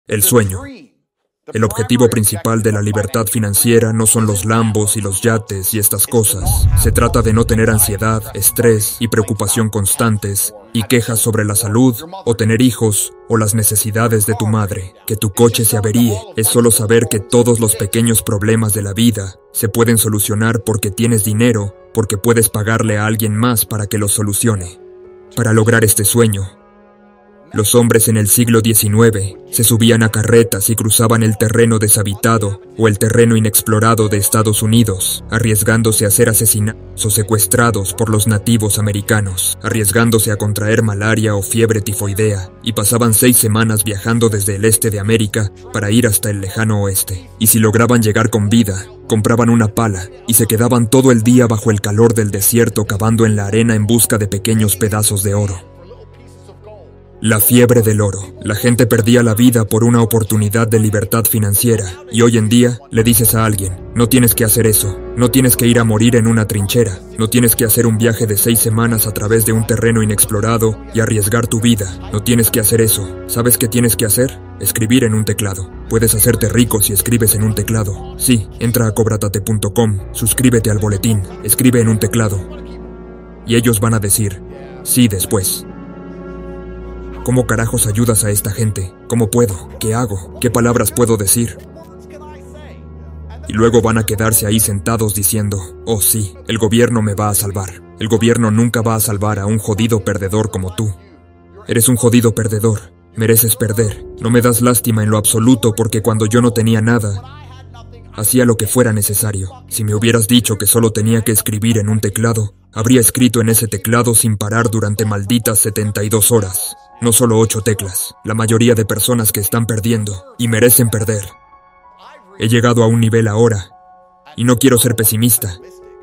El sueño. El objetivo principal de la libertad financiera no son los Lambos y los yates y estas cosas. Se trata de no tener ansiedad, estrés y preocupación constantes, y quejas sobre la salud, o tener hijos, o las necesidades de tu madre. Que tu coche se averíe. Es solo saber que todos los pequeños problemas de la vida se pueden solucionar porque tienes dinero, porque puedes pagarle a alguien más para que los solucione. Para lograr este sueño, los hombres en el siglo XIX se subían a carretas y cruzaban el terreno deshabitado o el terreno inexplorado de Estados Unidos, arriesgándose a ser asesinados o secuestrados por los nativos americanos, arriesgándose a contraer malaria o fiebre tifoidea, y pasaban 6 semanas viajando desde el este de América para ir hasta el lejano oeste. Y si lograban llegar con vida, compraban una pala y se quedaban todo el día bajo el calor del desierto cavando en la arena en busca de pequeños pedazos de oro. La fiebre del oro. La gente perdía la vida por una oportunidad de libertad financiera, y hoy en día le dices a alguien, no tienes que hacer eso, no tienes que ir a morir en una trinchera, no tienes que hacer un viaje de 6 semanas a través de un terreno inexplorado y arriesgar tu vida, no tienes que hacer eso. ¿Sabes qué tienes que hacer? Escribir en un teclado. Puedes hacerte rico si escribes en un teclado. Sí, entra a cobratate.com, suscríbete al boletín, escribe en un teclado. Y ellos van a decir, sí, después. ¿Cómo carajos ayudas a esta gente? ¿Cómo puedo? ¿Qué hago? ¿Qué palabras puedo decir? Y luego van a quedarse ahí sentados diciendo, oh sí, el gobierno me va a salvar. El gobierno nunca va a salvar a un jodido perdedor como tú. Eres un jodido perdedor. Mereces perder. No me das lástima en lo absoluto porque cuando yo no tenía nada, hacía lo que fuera necesario. Si me hubieras dicho que solo tenía que escribir en un teclado, habría escrito en ese teclado sin parar durante malditas 72 horas. No solo 8 teclas, la mayoría de personas que están perdiendo, y merecen perder. He llegado a un nivel ahora, y no quiero ser pesimista,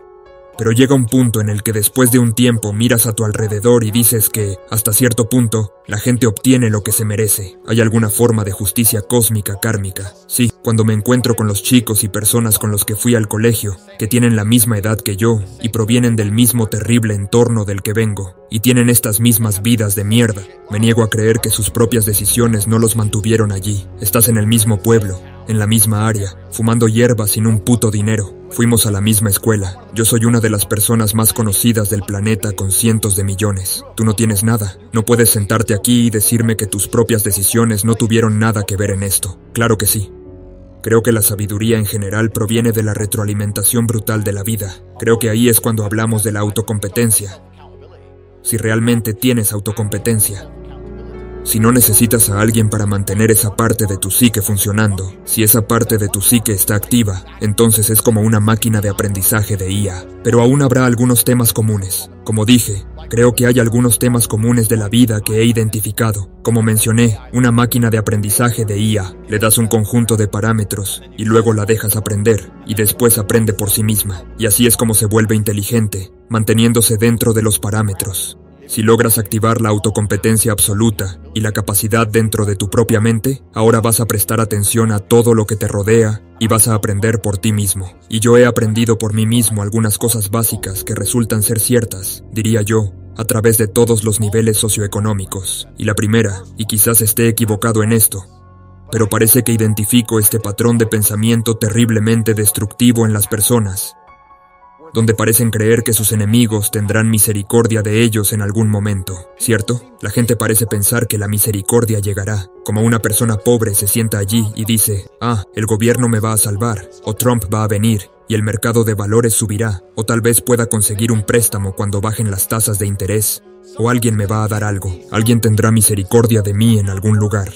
pero llega un punto en el que después de un tiempo miras a tu alrededor y dices que, hasta cierto punto, la gente obtiene lo que se merece. Hay alguna forma de justicia cósmica kármica. Sí, cuando me encuentro con los chicos y personas con los que fui al colegio, que tienen la misma edad que yo, y provienen del mismo terrible entorno del que vengo, y tienen estas mismas vidas de mierda, me niego a creer que sus propias decisiones no los mantuvieron allí. Estás en el mismo pueblo, en la misma área, fumando hierba sin un puto dinero. Fuimos a la misma escuela. Yo soy una de las personas más conocidas del planeta con cientos de millones. Tú no tienes nada. No puedes sentarte aquí y decirme que tus propias decisiones no tuvieron nada que ver en esto. Claro que sí. Creo que la sabiduría en general proviene de la retroalimentación brutal de la vida. Creo que ahí es cuando hablamos de la autocompetencia. Si realmente tienes autocompetencia. Si no necesitas a alguien para mantener esa parte de tu psique funcionando, si esa parte de tu psique está activa, entonces es como una máquina de aprendizaje de IA. Pero aún habrá algunos temas comunes. Como dije, creo que hay algunos temas comunes de la vida que he identificado. Como mencioné, una máquina de aprendizaje de IA. Le das un conjunto de parámetros y luego la dejas aprender, y después aprende por sí misma. Y así es como se vuelve inteligente, manteniéndose dentro de los parámetros. Si logras activar la autocompetencia absoluta y la capacidad dentro de tu propia mente, ahora vas a prestar atención a todo lo que te rodea y vas a aprender por ti mismo. Y yo he aprendido por mí mismo algunas cosas básicas que resultan ser ciertas, diría yo, a través de todos los niveles socioeconómicos. Y la primera, y quizás esté equivocado en esto, pero parece que identifico este patrón de pensamiento terriblemente destructivo en las personas, donde parecen creer que sus enemigos tendrán misericordia de ellos en algún momento, ¿cierto? La gente parece pensar que la misericordia llegará, como una persona pobre se sienta allí y dice, el gobierno me va a salvar, o Trump va a venir, y el mercado de valores subirá, o tal vez pueda conseguir un préstamo cuando bajen las tasas de interés, o alguien me va a dar algo, alguien tendrá misericordia de mí en algún lugar.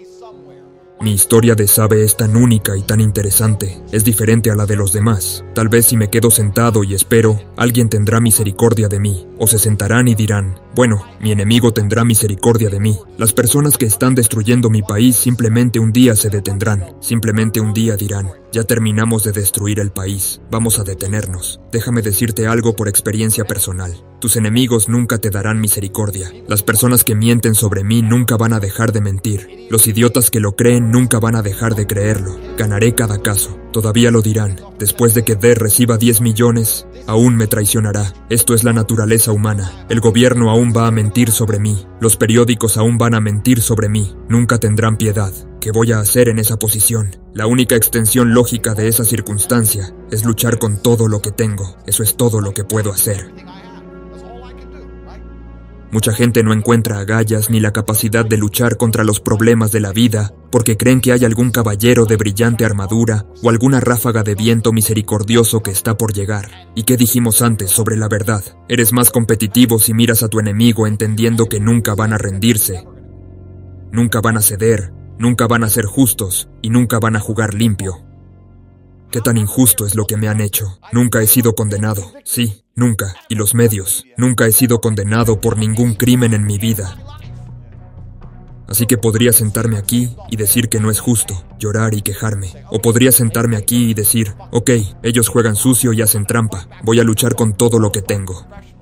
Mi historia de Sabe es tan única y tan interesante, es diferente a la de los demás. Tal vez si me quedo sentado y espero, alguien tendrá misericordia de mí, o se sentarán y dirán, bueno, mi enemigo tendrá misericordia de mí. Las personas que están destruyendo mi país simplemente un día se detendrán, simplemente un día dirán, Ya terminamos de destruir el país. Vamos a detenernos. Déjame decirte algo por experiencia personal. Tus enemigos nunca te darán misericordia. Las personas que mienten sobre mí nunca van a dejar de mentir. Los idiotas que lo creen nunca van a dejar de creerlo. Ganaré cada caso. Todavía lo dirán. Después de que Der reciba 10 millones, aún me traicionará. Esto es la naturaleza humana. El gobierno aún va a mentir sobre mí. Los periódicos aún van a mentir sobre mí. Nunca tendrán piedad. ¿Qué voy a hacer en esa posición? La única extensión lógica de esa circunstancia es luchar con todo lo que tengo. Eso es todo lo que puedo hacer. Mucha gente no encuentra agallas ni la capacidad de luchar contra los problemas de la vida porque creen que hay algún caballero de brillante armadura o alguna ráfaga de viento misericordioso que está por llegar. ¿Y qué dijimos antes sobre la verdad? Eres más competitivo si miras a tu enemigo entendiendo que nunca van a rendirse, nunca van a ceder, nunca van a ser justos y nunca van a jugar limpio. ¿Qué tan injusto es lo que me han hecho? Nunca he sido condenado. Sí, nunca. Y los medios. Nunca he sido condenado por ningún crimen en mi vida. Así que podría sentarme aquí y decir que no es justo, llorar y quejarme. O podría sentarme aquí y decir, ok, ellos juegan sucio y hacen trampa. Voy a luchar con todo lo que tengo.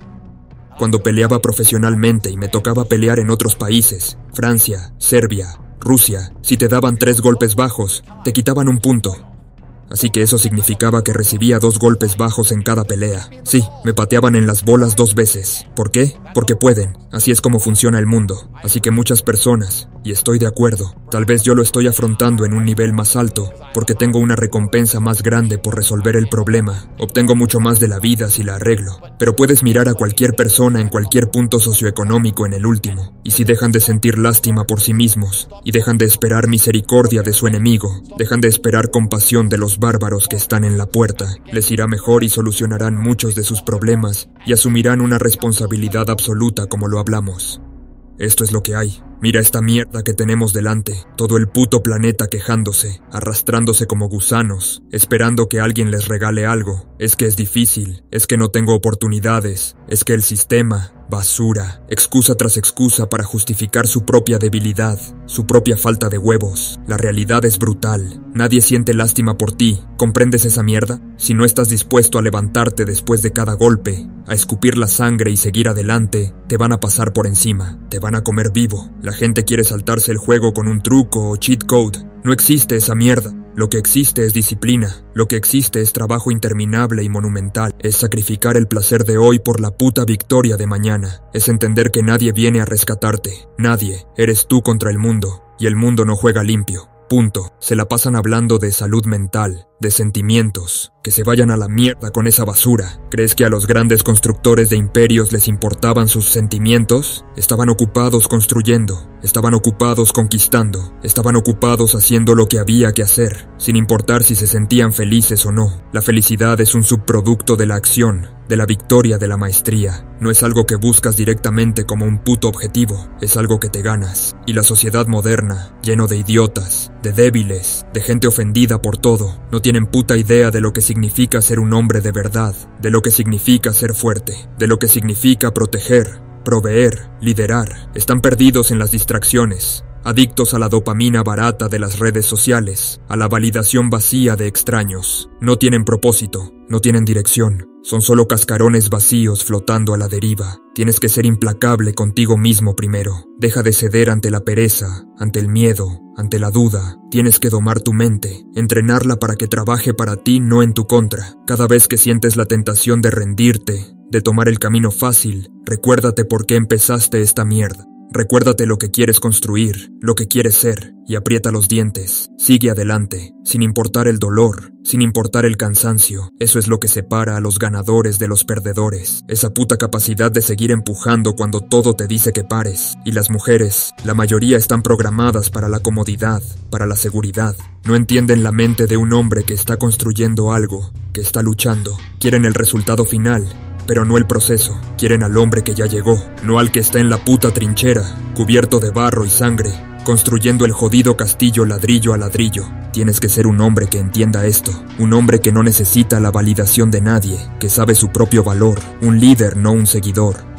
Cuando peleaba profesionalmente y me tocaba pelear en otros países, Francia, Serbia, Rusia, si te daban 3 golpes bajos, te quitaban 1 punto. Así que eso significaba que recibía 2 golpes bajos en cada pelea. Sí, me pateaban en las bolas 2 veces. ¿Por qué? Porque pueden. Así es como funciona el mundo. Así que muchas personas, y estoy de acuerdo, tal vez yo lo estoy afrontando en un nivel más alto, porque tengo una recompensa más grande por resolver el problema. Obtengo mucho más de la vida si la arreglo. Pero puedes mirar a cualquier persona en cualquier punto socioeconómico en el último, y si dejan de sentir lástima por sí mismos, y dejan de esperar misericordia de su enemigo, dejan de esperar compasión de los bárbaros que están en la puerta, les irá mejor y solucionarán muchos de sus problemas y asumirán una responsabilidad absoluta como lo hablamos. Esto es lo que hay. Mira esta mierda que tenemos delante, todo el puto planeta quejándose, arrastrándose como gusanos, esperando que alguien les regale algo. Es que es difícil, es que no tengo oportunidades, es que el sistema, basura, excusa tras excusa para justificar su propia debilidad, su propia falta de huevos. La realidad es brutal, nadie siente lástima por ti. ¿Comprendes esa mierda? Si no estás dispuesto a levantarte después de cada golpe, a escupir la sangre y seguir adelante, te van a pasar por encima, te van a comer vivo. La gente quiere saltarse el juego con un truco o cheat code. No existe esa mierda. Lo que existe es disciplina. Lo que existe es trabajo interminable y monumental. Es sacrificar el placer de hoy por la puta victoria de mañana. Es entender que nadie viene a rescatarte. Nadie. Eres tú contra el mundo. Y el mundo no juega limpio. Punto. Se la pasan hablando de salud mental, de sentimientos. Que se vayan a la mierda con esa basura. ¿Crees que a los grandes constructores de imperios les importaban sus sentimientos? Estaban ocupados construyendo, estaban ocupados conquistando, estaban ocupados haciendo lo que había que hacer, sin importar si se sentían felices o no. La felicidad es un subproducto de la acción, de la victoria, de la maestría. No es algo que buscas directamente como un puto objetivo, es algo que te ganas. Y la sociedad moderna, lleno de idiotas, de débiles, de gente ofendida por todo, no tienen puta idea de lo que significa ser un hombre de verdad, de lo que significa ser fuerte, de lo que significa proteger, proveer, liderar. Están perdidos en las distracciones, adictos a la dopamina barata de las redes sociales, a la validación vacía de extraños. No tienen propósito, no tienen dirección, son solo cascarones vacíos flotando a la deriva. Tienes que ser implacable contigo mismo primero. Deja de ceder ante la pereza, ante el miedo, ante la duda. Tienes que domar tu mente, entrenarla para que trabaje para ti, no en tu contra. Cada vez que sientes la tentación de rendirte, de tomar el camino fácil, recuérdate por qué empezaste esta mierda. Recuérdate lo que quieres construir, lo que quieres ser, y aprieta los dientes. Sigue adelante, sin importar el dolor, sin importar el cansancio. Eso es lo que separa a los ganadores de los perdedores. Esa puta capacidad de seguir empujando cuando todo te dice que pares. Y las mujeres, la mayoría están programadas para la comodidad, para la seguridad. No entienden la mente de un hombre que está construyendo algo, que está luchando. Quieren el resultado final, pero no el proceso. Quieren al hombre que ya llegó, no al que está en la puta trinchera, cubierto de barro y sangre, construyendo el jodido castillo ladrillo a ladrillo. Tienes que ser un hombre que entienda esto, un hombre que no necesita la validación de nadie, que sabe su propio valor, un líder, no un seguidor,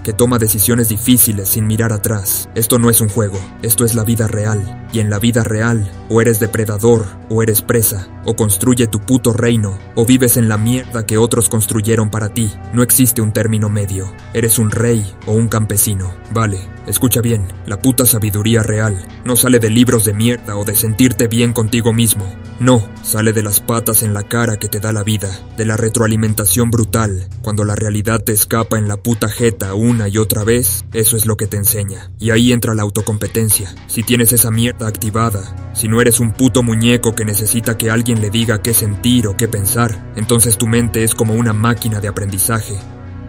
que toma decisiones difíciles sin mirar atrás. Esto no es un juego, esto es la vida real. Y en la vida real, o eres depredador, o eres presa, o construye tu puto reino, o vives en la mierda que otros construyeron para ti. No existe un término medio. Eres un rey o un campesino. Vale, escucha bien, la puta sabiduría real no sale de libros de mierda o de sentirte bien contigo mismo. No, sale de las patas en la cara que te da la vida, de la retroalimentación brutal. Cuando la realidad te escapa en la puta jeta una y otra vez, eso es lo que te enseña. Y ahí entra la autocompetencia. Si tienes esa mierda activada, si no eres un puto muñeco que necesita que alguien le diga qué sentir o qué pensar, entonces tu mente es como una máquina de aprendizaje.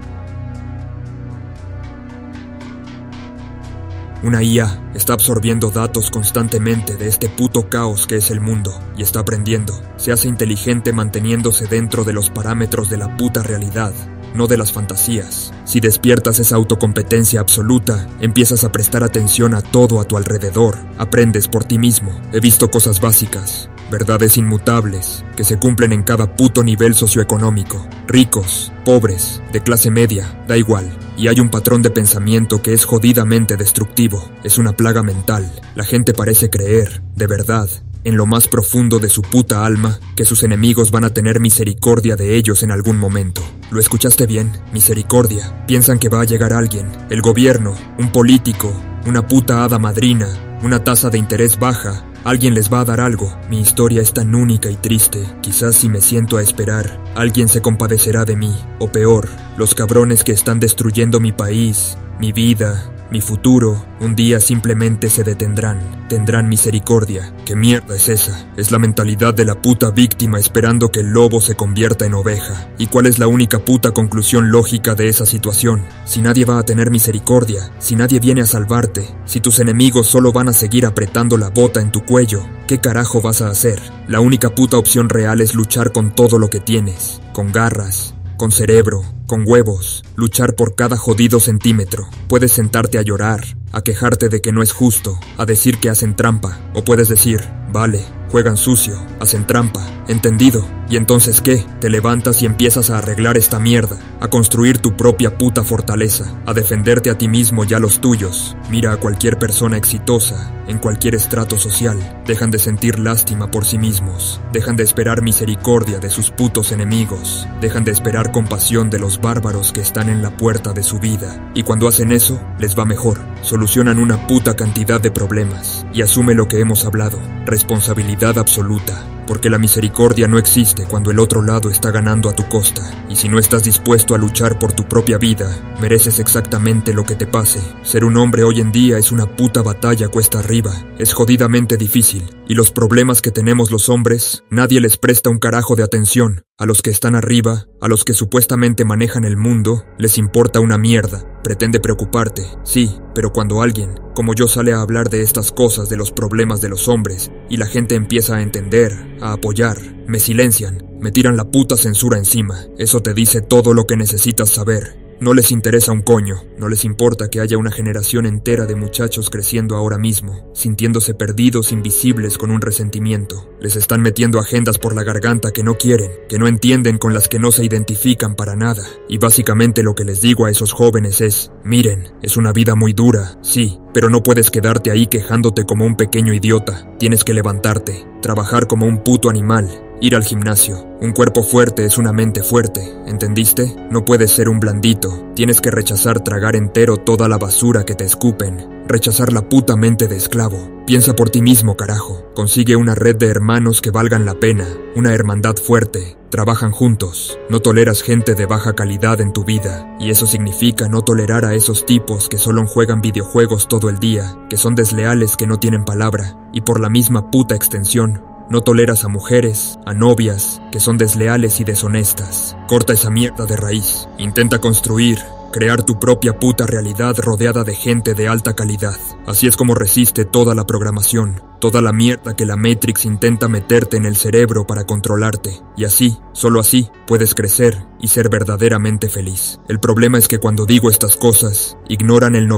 Una IA está absorbiendo datos constantemente de este puto caos que es el mundo y está aprendiendo. Se hace inteligente manteniéndose dentro de los parámetros de la puta realidad, no de las fantasías. Si despiertas esa autocompetencia absoluta, empiezas a prestar atención a todo a tu alrededor. Aprendes por ti mismo. He visto cosas básicas, verdades inmutables, que se cumplen en cada puto nivel socioeconómico. Ricos, pobres, de clase media, da igual. Y hay un patrón de pensamiento que es jodidamente destructivo. Es una plaga mental. La gente parece creer, de verdad, en lo más profundo de su puta alma, que sus enemigos van a tener misericordia de ellos en algún momento. ¿Lo escuchaste bien? Misericordia. Piensan que va a llegar alguien, el gobierno, un político, una puta hada madrina, una tasa de interés baja. Alguien les va a dar algo. Mi historia es tan única y triste. Quizás si me siento a esperar, alguien se compadecerá de mí. O peor, los cabrones que están destruyendo mi país, mi vida, mi futuro, un día simplemente se detendrán. Tendrán misericordia. ¿Qué mierda es esa? Es la mentalidad de la puta víctima esperando que el lobo se convierta en oveja. ¿Y cuál es la única puta conclusión lógica de esa situación? Si nadie va a tener misericordia, si nadie viene a salvarte, si tus enemigos solo van a seguir apretando la bota en tu cuello, ¿qué carajo vas a hacer? La única puta opción real es luchar con todo lo que tienes, con garras, con cerebro, con huevos, luchar por cada jodido centímetro. Puedes sentarte a llorar, a quejarte de que no es justo, a decir que hacen trampa, o puedes decir, vale, juegan sucio, hacen trampa, ¿entendido? ¿Y entonces qué? Te levantas y empiezas a arreglar esta mierda, a construir tu propia puta fortaleza, a defenderte a ti mismo y a los tuyos. Mira a cualquier persona exitosa, en cualquier estrato social, dejan de sentir lástima por sí mismos, dejan de esperar misericordia de sus putos enemigos, dejan de esperar compasión de los bárbaros que están en la puerta de su vida, y cuando hacen eso, les va mejor. Solucionan una puta cantidad de problemas, y asume lo que hemos hablado, responsabilidad absoluta. Porque la misericordia no existe cuando el otro lado está ganando a tu costa. Y si no estás dispuesto a luchar por tu propia vida, mereces exactamente lo que te pase. Ser un hombre hoy en día es una puta batalla cuesta arriba. Es jodidamente difícil. Y los problemas que tenemos los hombres, nadie les presta un carajo de atención. A los que están arriba, a los que supuestamente manejan el mundo, les importa una mierda. Pretende preocuparte, sí, pero cuando alguien, como yo, sale a hablar de estas cosas, de los problemas de los hombres, y la gente empieza a entender, a apoyar, me silencian, me tiran la puta censura encima. Eso te dice todo lo que necesitas saber. No les interesa un coño, no les importa que haya una generación entera de muchachos creciendo ahora mismo, sintiéndose perdidos, invisibles, con un resentimiento. Les están metiendo agendas por la garganta que no quieren, que no entienden, con las que no se identifican para nada. Y básicamente lo que les digo a esos jóvenes es, miren, es una vida muy dura, sí, pero no puedes quedarte ahí quejándote como un pequeño idiota. Tienes que levantarte, trabajar como un puto animal. Ir al gimnasio. Un cuerpo fuerte es una mente fuerte, ¿entendiste? No puedes ser un blandito. Tienes que rechazar tragar entero toda la basura que te escupen. Rechazar la puta mente de esclavo. Piensa por ti mismo, carajo. Consigue una red de hermanos que valgan la pena. Una hermandad fuerte. Trabajan juntos. No toleras gente de baja calidad en tu vida. Y eso significa no tolerar a esos tipos que solo juegan videojuegos todo el día, que son desleales, que no tienen palabra. Y por la misma puta extensión, no toleras a mujeres, a novias, que son desleales y deshonestas. Corta esa mierda de raíz. Intenta construir, crear tu propia puta realidad rodeada de gente de alta calidad. Así es como resiste toda la programación, toda la mierda que la Matrix intenta meterte en el cerebro para controlarte. Y así, solo así, puedes crecer y ser verdaderamente feliz. El problema es que cuando digo estas cosas, ignoran el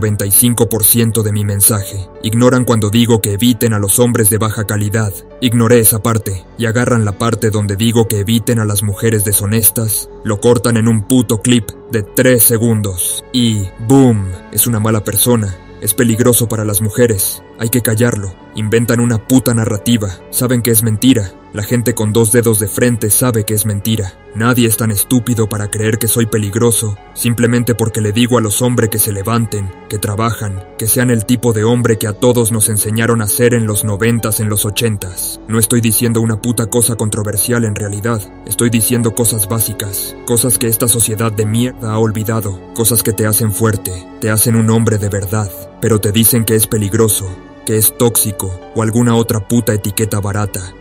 95% de mi mensaje. Ignoran cuando digo que eviten a los hombres de baja calidad. Ignoré esa parte, y agarran la parte donde digo que eviten a las mujeres deshonestas, lo cortan en un puto clip de 3 segundos. segundos. Y ¡boom! Es una mala persona. Es peligroso para las mujeres. Hay que callarlo. Inventan una puta narrativa. Saben que es mentira. La gente con 2 dedos de frente sabe que es mentira. Nadie es tan estúpido para creer que soy peligroso simplemente porque le digo a los hombres que se levanten, que trabajan, que sean el tipo de hombre que a todos nos enseñaron a ser en los 90s, en los 80s. No estoy diciendo una puta cosa controversial en realidad. Estoy diciendo cosas básicas. Cosas que esta sociedad de mierda ha olvidado. Cosas que te hacen fuerte. Te hacen un hombre de verdad. Pero te dicen que es peligroso, que es tóxico o alguna otra puta etiqueta barata.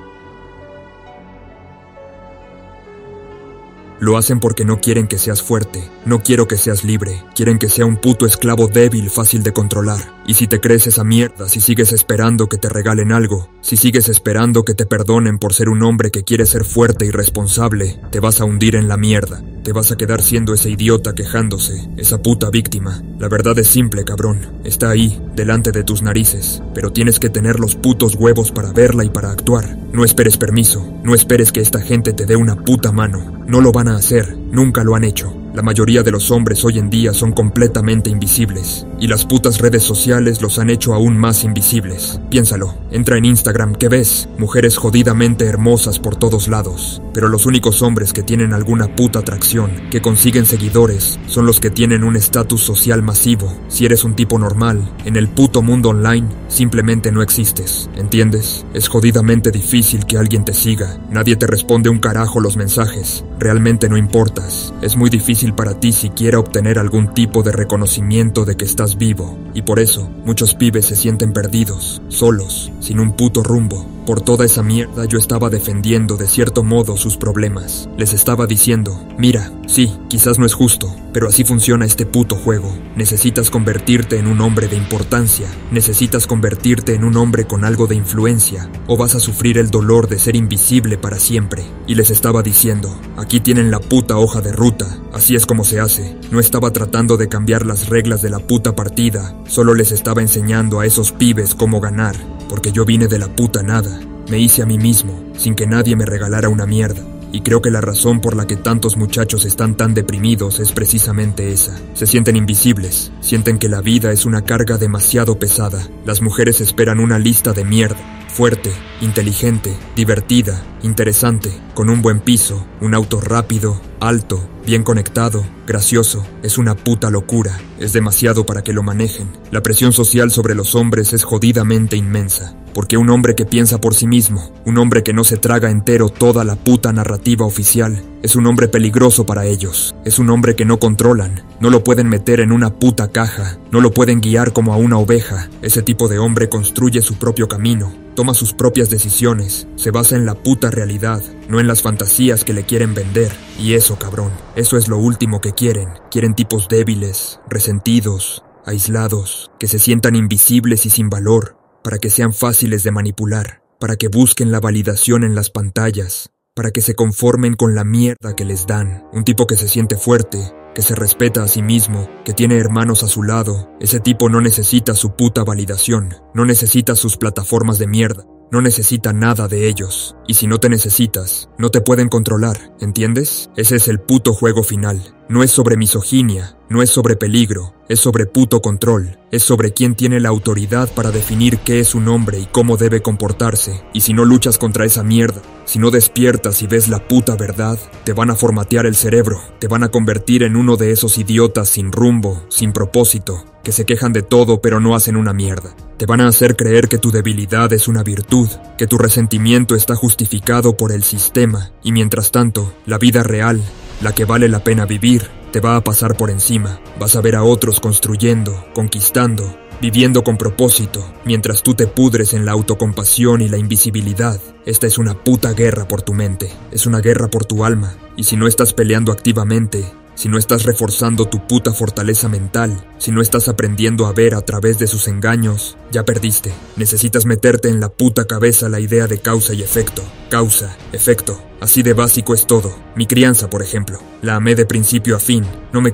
Lo hacen porque no quieren que seas fuerte, no quiero que seas libre, quieren que sea un puto esclavo débil fácil de controlar. Y si te crees esa mierda, si sigues esperando que te regalen algo, si sigues esperando que te perdonen por ser un hombre que quiere ser fuerte y responsable, te vas a hundir en la mierda. Te vas a quedar siendo ese idiota quejándose, esa puta víctima. La verdad es simple, cabrón. Está ahí, delante de tus narices. Pero tienes que tener los putos huevos para verla y para actuar. No esperes permiso. No esperes que esta gente te dé una puta mano. No lo van a hacer. Nunca lo han hecho. La mayoría de los hombres hoy en día son completamente invisibles. Y las putas redes sociales los han hecho aún más invisibles. Piénsalo. Entra en Instagram, ¿qué ves? Mujeres jodidamente hermosas por todos lados. Pero los únicos hombres que tienen alguna puta atracción, que consiguen seguidores, son los que tienen un estatus social masivo. Si eres un tipo normal, en el puto mundo online, simplemente no existes. ¿Entiendes? Es jodidamente difícil que alguien te siga. Nadie te responde un carajo los mensajes. Realmente no importas. Es muy difícil para ti siquiera obtener algún tipo de reconocimiento de que estás vivo. Y por eso, muchos pibes se sienten perdidos, solos, sin un puto rumbo. Por toda esa mierda yo estaba defendiendo de cierto modo sus problemas. Les estaba diciendo, mira, sí, quizás no es justo, pero así funciona este puto juego. Necesitas convertirte en un hombre de importancia, necesitas convertirte en un hombre con algo de influencia, o vas a sufrir el dolor de ser invisible para siempre. Y les estaba diciendo, aquí tienen la puta hoja de ruta, así es como se hace. No estaba tratando de cambiar las reglas de la puta partida, solo les estaba enseñando a esos pibes cómo ganar, porque yo vine de la puta nada. Me hice a mí mismo, sin que nadie me regalara una mierda. Y creo que la razón por la que tantos muchachos están tan deprimidos es precisamente esa. Se sienten invisibles, sienten que la vida es una carga demasiado pesada. Las mujeres esperan una lista de mierda. Fuerte, inteligente, divertida, interesante, con un buen piso, un auto rápido, alto, bien conectado, gracioso. Es una puta locura. Es demasiado para que lo manejen. La presión social sobre los hombres es jodidamente inmensa. Porque un hombre que piensa por sí mismo, un hombre que no se traga entero toda la puta narrativa oficial, es un hombre peligroso para ellos. Es un hombre que no controlan. No lo pueden meter en una puta caja. No lo pueden guiar como a una oveja. Ese tipo de hombre construye su propio camino. Toma sus propias decisiones. Se basa en la puta realidad, no en las fantasías que le quieren vender. Y eso, cabrón, eso es lo último que quieren. Quieren tipos débiles, resentidos, aislados, que se sientan invisibles y sin valor, para que sean fáciles de manipular, para que busquen la validación en las pantallas, para que se conformen con la mierda que les dan. Un tipo que se siente fuerte, que se respeta a sí mismo, que tiene hermanos a su lado. Ese tipo no necesita su puta validación, no necesita sus plataformas de mierda, no necesita nada de ellos. Y si no te necesitas, no te pueden controlar, ¿entiendes? Ese es el puto juego final. No es sobre misoginia, no es sobre peligro, es sobre puto control. Es sobre quién tiene la autoridad para definir qué es un hombre y cómo debe comportarse. Y si no luchas contra esa mierda, si no despiertas y ves la puta verdad, te van a formatear el cerebro, te van a convertir en uno de esos idiotas sin rumbo, sin propósito, que se quejan de todo pero no hacen una mierda. Te van a hacer creer que tu debilidad es una virtud, que tu resentimiento está justificado por el sistema, y mientras tanto, la vida real, la que vale la pena vivir, te va a pasar por encima. Vas a ver a otros construyendo, conquistando, viviendo con propósito, mientras tú te pudres en la autocompasión y la invisibilidad. Esta es una puta guerra por tu mente, es una guerra por tu alma, y si no estás peleando activamente, si no estás reforzando tu puta fortaleza mental, si no estás aprendiendo a ver a través de sus engaños, ya perdiste. Necesitas meterte en la puta cabeza la idea de causa y efecto. Causa, efecto, así de básico es todo. Mi crianza, por ejemplo, la amé de principio a fin, no me quejo.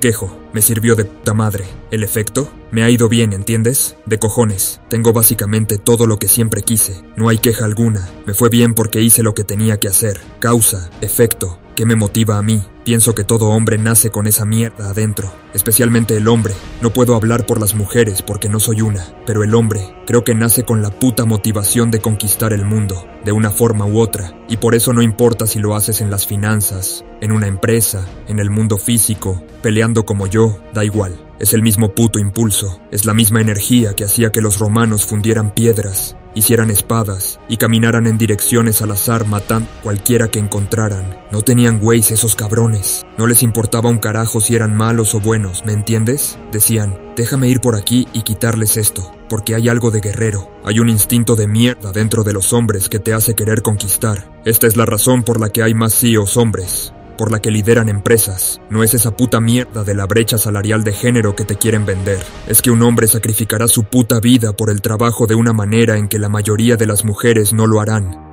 Me sirvió de puta madre. ¿El efecto? Me ha ido bien, ¿entiendes? De cojones. Tengo básicamente todo lo que siempre quise. No hay queja alguna. Me fue bien porque hice lo que tenía que hacer. Causa, efecto. ¿Qué me motiva a mí? Pienso que todo hombre nace con esa mierda adentro, especialmente el hombre. No puedo hablar por las mujeres porque no soy una, pero el hombre creo que nace con la puta motivación de conquistar el mundo, de una forma u otra, y por eso no importa si lo haces en las finanzas, en una empresa, en el mundo físico, peleando como yo, da igual. Es el mismo puto impulso, es la misma energía que hacía que los romanos fundieran piedras, hicieran espadas y caminaran en direcciones al azar matando cualquiera que encontraran. No tenían güeyes esos cabrones. No les importaba un carajo si eran malos o buenos, ¿me entiendes? Decían, déjame ir por aquí y quitarles esto, porque hay algo de guerrero. Hay un instinto de mierda dentro de los hombres que te hace querer conquistar. Esta es la razón por la que hay más CEOs hombres, por la que lideran empresas. No es esa puta mierda de la brecha salarial de género que te quieren vender. Es que un hombre sacrificará su puta vida por el trabajo de una manera en que la mayoría de las mujeres no lo harán.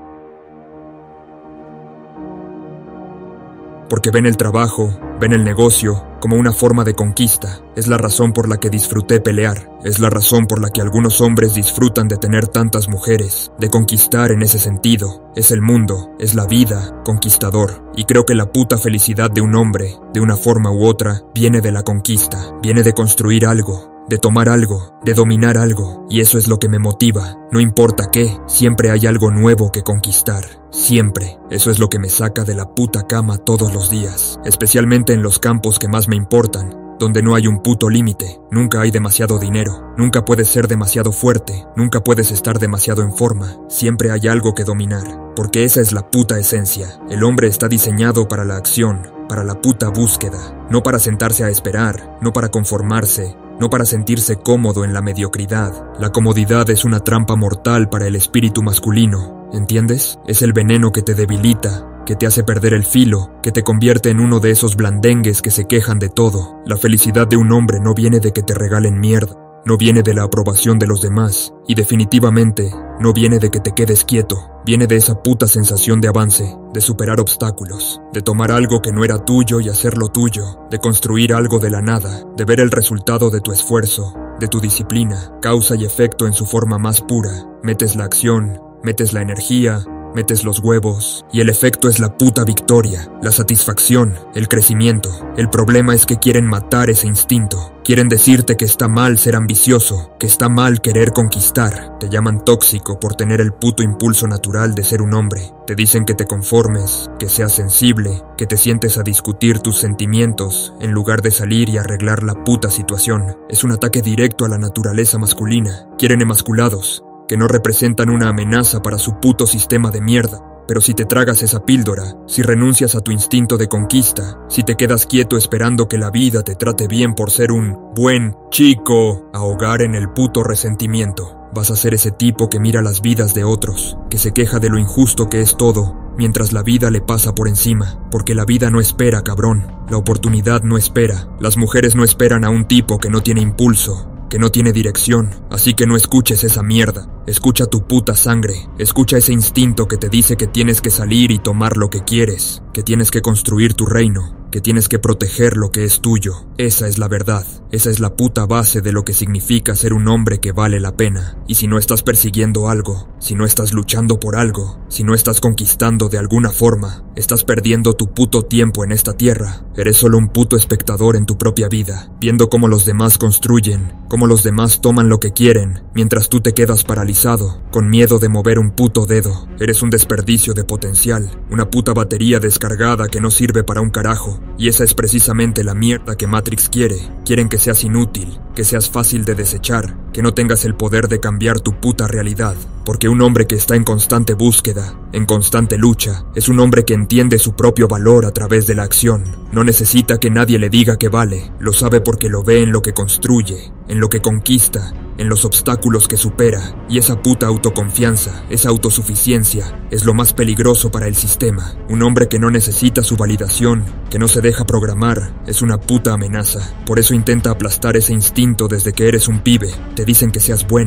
Porque ven el trabajo, ven el negocio, como una forma de conquista. Es la razón por la que disfruté pelear. Es la razón por la que algunos hombres disfrutan de tener tantas mujeres, de conquistar en ese sentido. Es el mundo, es la vida, conquistador. Y creo que la puta felicidad de un hombre, de una forma u otra, viene de la conquista, viene de construir algo, de tomar algo, de dominar algo, y eso es lo que me motiva. No importa qué, siempre hay algo nuevo que conquistar. Siempre. Eso es lo que me saca de la puta cama todos los días, especialmente en los campos que más me importan, donde no hay un puto límite. Nunca hay demasiado dinero, nunca puedes ser demasiado fuerte, nunca puedes estar demasiado en forma. Siempre hay algo que dominar, porque esa es la puta esencia. El hombre está diseñado para la acción, para la puta búsqueda, no para sentarse a esperar, no para conformarse, no para sentirse cómodo en la mediocridad. La comodidad es una trampa mortal para el espíritu masculino, ¿entiendes? Es el veneno que te debilita, que te hace perder el filo, que te convierte en uno de esos blandengues que se quejan de todo. La felicidad de un hombre no viene de que te regalen mierda, no viene de la aprobación de los demás, y definitivamente no viene de que te quedes quieto. Viene de esa puta sensación de avance, de superar obstáculos, de tomar algo que no era tuyo y hacerlo tuyo, de construir algo de la nada, de ver el resultado de tu esfuerzo, de tu disciplina, causa y efecto en su forma más pura. Metes la acción, metes la energía, metes los huevos, y el efecto es la puta victoria, la satisfacción, el crecimiento. El problema es que quieren matar ese instinto. Quieren decirte que está mal ser ambicioso, que está mal querer conquistar. Te llaman tóxico por tener el puto impulso natural de ser un hombre. Te dicen que te conformes, que seas sensible, que te sientes a discutir tus sentimientos en lugar de salir y arreglar la puta situación. Es un ataque directo a la naturaleza masculina. Quieren emasculados, que no representan una amenaza para su puto sistema de mierda. Pero si te tragas esa píldora, si renuncias a tu instinto de conquista, si te quedas quieto esperando que la vida te trate bien por ser un buen chico, ahogar en el puto resentimiento, vas a ser ese tipo que mira las vidas de otros, que se queja de lo injusto que es todo, mientras la vida le pasa por encima, porque la vida no espera, cabrón. La oportunidad no espera. Las mujeres no esperan a un tipo que no tiene impulso, que no tiene dirección, así que no escuches esa mierda. Escucha tu puta sangre, escucha ese instinto que te dice que tienes que salir y tomar lo que quieres, que tienes que construir tu reino, que tienes que proteger lo que es tuyo. Esa es la verdad, esa es la puta base de lo que significa ser un hombre que vale la pena. Y si no estás persiguiendo algo, si no estás luchando por algo, si no estás conquistando de alguna forma, estás perdiendo tu puto tiempo en esta tierra. Eres solo un puto espectador en tu propia vida, viendo cómo los demás construyen, cómo los demás toman lo que quieren, mientras tú te quedas paralizado, con miedo de mover un puto dedo. Eres un desperdicio de potencial, una puta batería descargada que no sirve para un carajo. Y esa es precisamente la mierda que Matrix quiere. Quieren que seas inútil, que seas fácil de desechar, que no tengas el poder de cambiar tu puta realidad. Porque un hombre que está en constante búsqueda, en constante lucha, es un hombre que entiende su propio valor a través de la acción. No necesita que nadie le diga que vale, lo sabe porque lo ve en lo que construye, en lo que conquista, en los obstáculos que supera. Y esa puta autoconfianza, esa autosuficiencia, es lo más peligroso para el sistema. Un hombre que no necesita su validación, que no se deja programar, es una puta amenaza. Por eso intenta aplastar ese instinto desde que eres un pibe. Te dicen que seas bueno,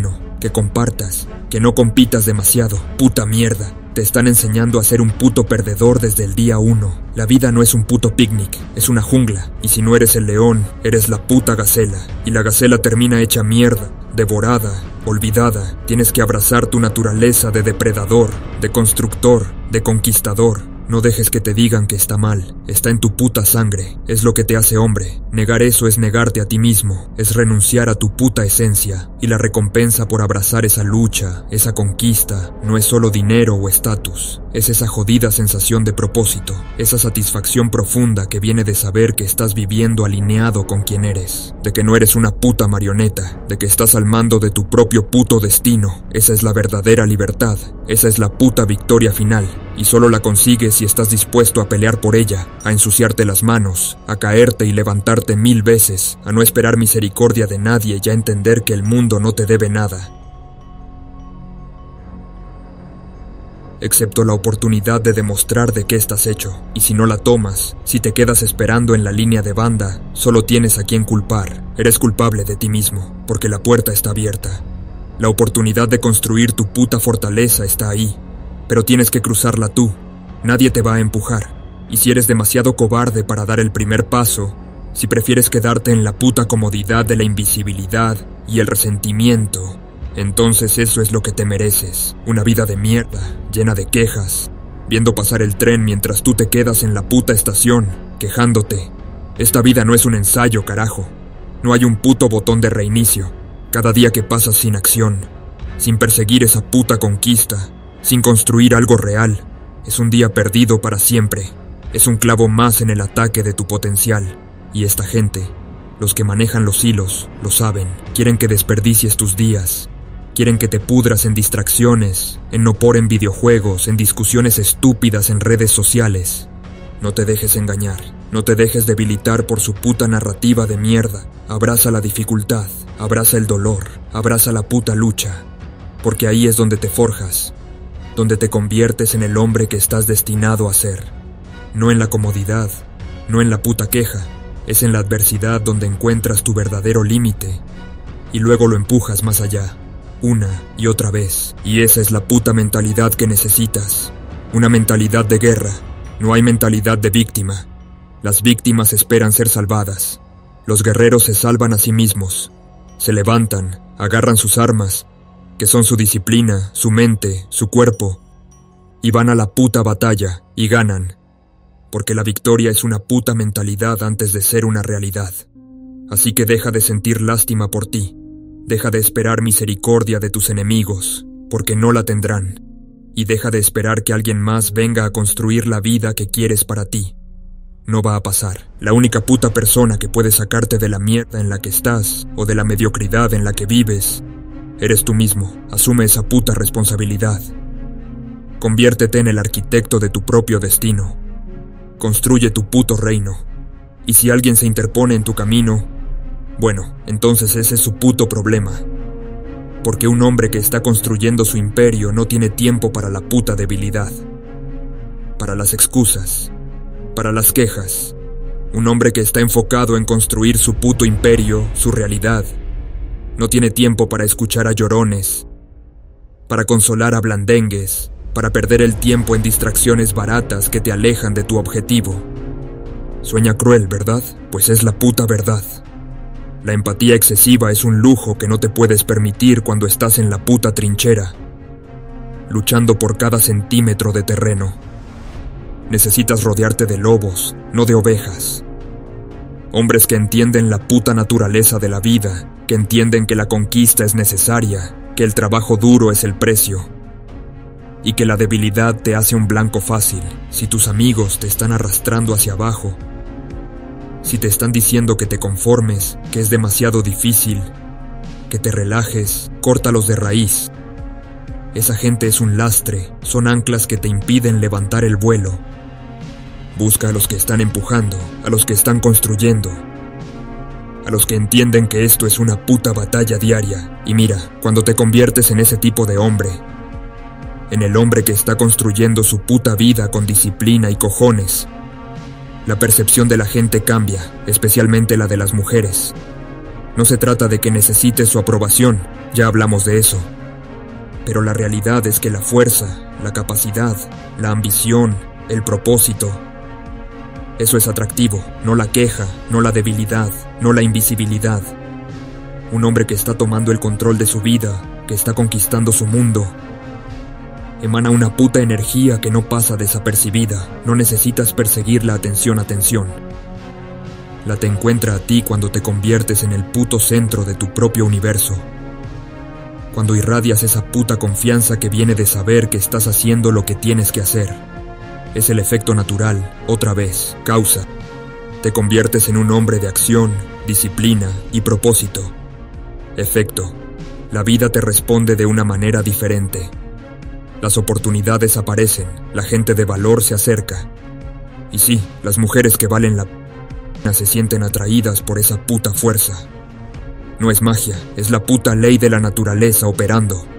que compartas, que no compitas demasiado. Puta mierda. Te están enseñando a ser un puto perdedor desde el día 1. La vida no es un puto picnic, es una jungla. Y si no eres el león, eres la puta gacela. Y la gacela termina hecha mierda, devorada, olvidada. Tienes que abrazar tu naturaleza de depredador, de constructor, de conquistador. No dejes que te digan que está mal. Está en tu puta sangre. Es lo que te hace hombre. Negar eso es negarte a ti mismo. Es renunciar a tu puta esencia. Y la recompensa por abrazar esa lucha, esa conquista, no es solo dinero o estatus. Es esa jodida sensación de propósito. Esa satisfacción profunda que viene de saber que estás viviendo alineado con quien eres. De que no eres una puta marioneta. De que estás al mando de tu propio puto destino. Esa es la verdadera libertad. Esa es la puta victoria final. Y solo la consigues si estás dispuesto a pelear por ella, a ensuciarte las manos, a caerte y levantarte 1000 veces, a no esperar misericordia de nadie y a entender que el mundo no te debe nada. Excepto la oportunidad de demostrar de qué estás hecho. Y si no la tomas, si te quedas esperando en la línea de banda, solo tienes a quien culpar. Eres culpable de ti mismo, porque la puerta está abierta. La oportunidad de construir tu puta fortaleza está ahí. Pero tienes que cruzarla tú. Nadie te va a empujar. Y si eres demasiado cobarde para dar el primer paso, si prefieres quedarte en la puta comodidad de la invisibilidad y el resentimiento, entonces eso es lo que te mereces. Una vida de mierda, llena de quejas, viendo pasar el tren mientras tú te quedas en la puta estación, quejándote. Esta vida no es un ensayo, carajo. No hay un puto botón de reinicio. Cada día que pasas sin acción, sin perseguir esa puta conquista, sin construir algo real, es un día perdido para siempre. Es un clavo más en el ataque de tu potencial. Y esta gente, los que manejan los hilos, lo saben. Quieren que desperdicies tus días. Quieren que te pudras en distracciones, en no por en videojuegos, en discusiones estúpidas en redes sociales. No te dejes engañar. No te dejes debilitar por su puta narrativa de mierda. Abraza la dificultad. Abraza el dolor. Abraza la puta lucha. Porque ahí es donde te forjas. Donde te conviertes en el hombre que estás destinado a ser. No en la comodidad, no en la puta queja, es en la adversidad donde encuentras tu verdadero límite y luego lo empujas más allá, una y otra vez. Y esa es la puta mentalidad que necesitas, una mentalidad de guerra. No hay mentalidad de víctima. Las víctimas esperan ser salvadas. Los guerreros se salvan a sí mismos, se levantan, agarran sus armas, que son su disciplina, su mente, su cuerpo, y van a la puta batalla, y ganan, porque la victoria es una puta mentalidad antes de ser una realidad. Así que deja de sentir lástima por ti, deja de esperar misericordia de tus enemigos, porque no la tendrán, y deja de esperar que alguien más venga a construir la vida que quieres para ti. No va a pasar. La única puta persona que puede sacarte de la mierda en la que estás, o de la mediocridad en la que vives, eres tú mismo. Asume esa puta responsabilidad. Conviértete en el arquitecto de tu propio destino. Construye tu puto reino. Y si alguien se interpone en tu camino, bueno, entonces ese es su puto problema. Porque un hombre que está construyendo su imperio no tiene tiempo para la puta debilidad, para las excusas, para las quejas. Un hombre que está enfocado en construir su puto imperio, su realidad, no tiene tiempo para escuchar a llorones, para consolar a blandengues, para perder el tiempo en distracciones baratas que te alejan de tu objetivo. Sueña cruel, ¿verdad? Pues es la puta verdad. La empatía excesiva es un lujo que no te puedes permitir cuando estás en la puta trinchera, luchando por cada centímetro de terreno. Necesitas rodearte de lobos, no de ovejas. Hombres que entienden la puta naturaleza de la vida, que entienden que la conquista es necesaria, que el trabajo duro es el precio, y que la debilidad te hace un blanco fácil. Si tus amigos te están arrastrando hacia abajo, si te están diciendo que te conformes, que es demasiado difícil, que te relajes, córtalos de raíz. Esa gente es un lastre, son anclas que te impiden levantar el vuelo. Busca a los que están empujando, a los que están construyendo, a los que entienden que esto es una puta batalla diaria. Y mira, cuando te conviertes en ese tipo de hombre, en el hombre que está construyendo su puta vida con disciplina y cojones, la percepción de la gente cambia, especialmente la de las mujeres. No se trata de que necesites su aprobación, ya hablamos de eso. Pero la realidad es que la fuerza, la capacidad, la ambición, el propósito, eso es atractivo, no la queja, no la debilidad, no la invisibilidad. Un hombre que está tomando el control de su vida, que está conquistando su mundo, emana una puta energía que no pasa desapercibida. No necesitas perseguir la atención. La te encuentra a ti cuando te conviertes en el puto centro de tu propio universo. Cuando irradias esa puta confianza que viene de saber que estás haciendo lo que tienes que hacer. Es el efecto natural, otra vez, causa. Te conviertes en un hombre de acción, disciplina y propósito. Efecto. La vida te responde de una manera diferente. Las oportunidades aparecen, la gente de valor se acerca. Y sí, las mujeres que valen la pena se sienten atraídas por esa puta fuerza. No es magia, es la puta ley de la naturaleza operando.